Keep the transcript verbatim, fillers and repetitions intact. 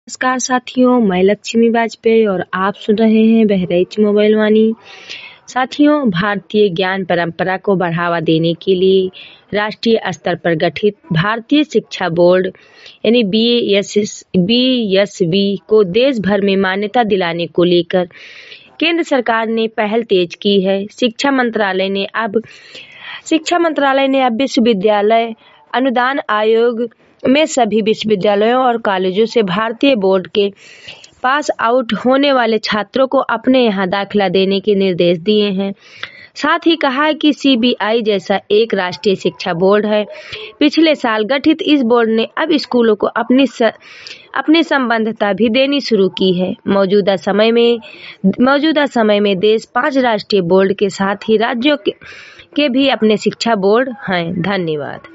नमस्कार साथियों, मैं लक्ष्मी वाजपेयी और आप सुन रहे हैं बहरेच मोबाइल वाणी। साथियों, भारतीय ज्ञान परंपरा को बढ़ावा देने के लिए राष्ट्रीय स्तर पर गठित भारतीय शिक्षा बोर्ड यानी बी एस बी को देश भर में मान्यता दिलाने को लेकर केंद्र सरकार ने पहल तेज की है। शिक्षा मंत्रालय ने अब शिक्षा मंत्रालय ने अब विश्वविद्यालय अनुदान आयोग में सभी विश्वविद्यालयों और कॉलेजों से भारतीय बोर्ड के पास आउट होने वाले छात्रों को अपने यहाँ दाखिला देने के निर्देश दिए हैं। साथ ही कहा है कि सी बी आई जैसा एक राष्ट्रीय शिक्षा बोर्ड है। पिछले साल गठित इस बोर्ड ने अब स्कूलों को अपनी स, अपनी संबद्धता भी देनी शुरू की है। मौजूदा समय में मौजूदा समय में देश पांच राष्ट्रीय बोर्ड के साथ ही राज्यों के, के भी अपने शिक्षा बोर्ड हैं। धन्यवाद।